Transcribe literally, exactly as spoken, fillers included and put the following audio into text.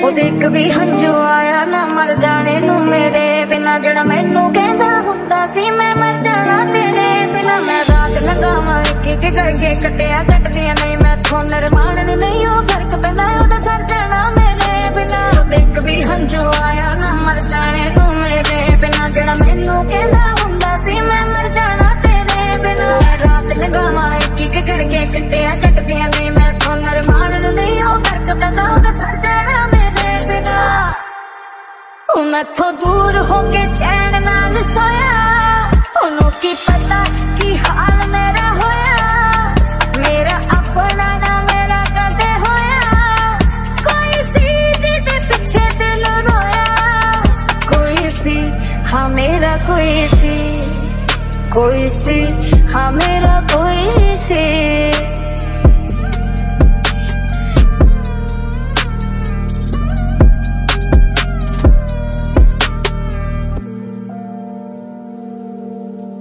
ਉਹਦੇ ਇੱਕ ਵੀ ਹੰਝੂ ਆਇਆ ਨਾ ਮਰ ਜਾਣੇ ਨੂੰ ਮੇਰੇ ਬਿਨਾ, ਜਿਹੜਾ ਮੈਨੂੰ ਕਹਿੰਦਾ ਹੁੰਦਾ ਸੀ ਮੈਂ ਮਰ ਜਾਣਾ ਤੇਰੇ ਬਿਨਾ। ਮੈਂ ਰਾਤ ਲੰਘਾਵਾਂ ਇੱਕ ਇੱਕ ਕਰਕੇ ਕੱਟਿਆ ਕੱਟਦੀਆਂ ਨਹੀਂ ਮੈਥੋਂ ਨਿਰਮਾਣ ਨੂੰ ਨਹੀਂ ਉਹ ਫਰਕ ਪੈਂਦਾ ਉਹਦਾ ਸਰ ਜਾਣਾ ਮੇਰੇ ਬਿਨਾ। ਉਹਦੇ ਇੱਕ ਵੀ ਹੰਝੂ ਆਇਆ ਨਾ ਮਰ ਜਾਣੇ ਨੂੰ ਮੇਰੇ ਬਿਨਾ, ਜਿਹੜਾ ਮੈਨੂੰ ਕਹਿੰਦਾ ਹੁੰਦਾ ਸੀ ਮੈਂ ਮਰ ਜਾਣਾ ਤੇਰੇ ਬਿਨਾ। ਮੈਂ ਰਾਤ ਲੰਘਾਵਾਂ ਇੱਕ ਇੱਕ ਕਰਕੇ ਕੱਟਿਆ ਕੱਟਦੀਆਂ ਨਹੀਂ ਮੈਥੋਂ ਨਿਰਮਾਣ ਨੂੰ ਨਹੀਂ ਉਹ ਫਰਕ ਪੈਂਦਾ ਉਹਦਾ ਸਰ ਜਾਣਾ ਮੇਰੇ ਬਿਨਾ। ਉਹ ਮੈਥੋਂ ਦੂਰ ਹੋ ਕੇ ਚੈਨ ਨਾਲ ਸੋਇਆ, ਉਹਨੂੰ ਕੀ ਪਤਾ ਕੀ ਹਾਲ ਮੇਰਾ ਹੋਇਆ। ਮੇਰਾ ਆਪਣਾ ਨਾ ਮੇਰਾ ਕਦੇ ਹੋਇਆ, ਕੋਈ ਸੀ ਜਿਹਦੇ ਪਿੱਛੇ ਦਿਲ ਰੋਇਆ। ਕੋਈ ਸੀ ਹਾਂ ਮੇਰਾ ਕੋਈ ਸੀ, ਕੋਈ ਸੀ ਹਾਂ ਮੇਰਾ ਕੋਈ ਸੀ।